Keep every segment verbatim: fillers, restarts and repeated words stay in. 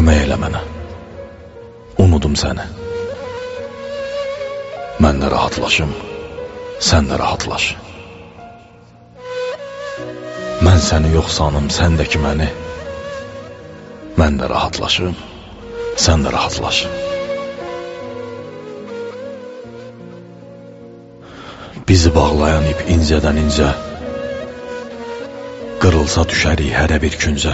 Kömək elə mənə. Unudum səni. Mən də rahatlaşım, sən də rahatlaş. Mən səni yox sanım, sən də ki məni. Mən də rahatlaşım, sən də rahatlaş. Bizi bağlayan ip incədən incə, qırılsa düşərik hərə bir küncə.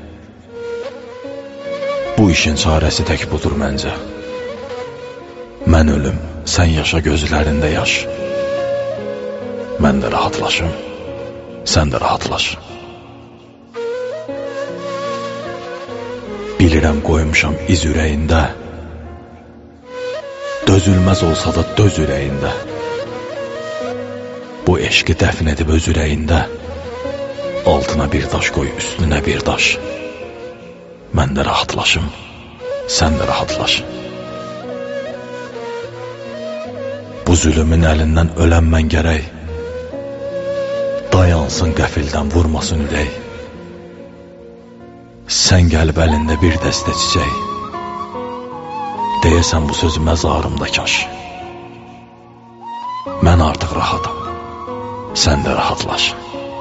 Bu işin çarəsi tək budur məncə. Mən ölüm, sən yaşa gözlərində yaş. Mən də rahatlaşım, sən də rahatlaş. Bilirəm qoymuşam iz ürəyində, dözülməz olsa da döz ürəyində. Bu eşqi dəfn edib öz ürəyində, altına bir daş qoy, üstünə bir daş. Mən də rahatlaşım, sən də rahatlaş. Bu zülümün əlindən ölən mən gərək, dayansın qəfildən vurmasın ürək. Sən gəlib əlində bir dəstə çiçək, deyəsən bu sözü məzarımda kaş. Mən artıq rahatam, sən də rahatlaş.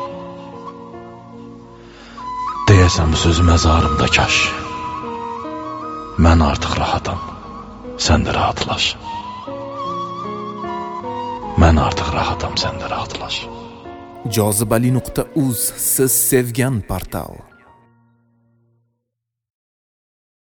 Deyəsən bu sözü məzarımda kaş. Mən artıq rahatam, sən də rahatlaş. Mən artıq rahatam, sən də rahatlaş. jozibali nuqta uz siz sevgan portal.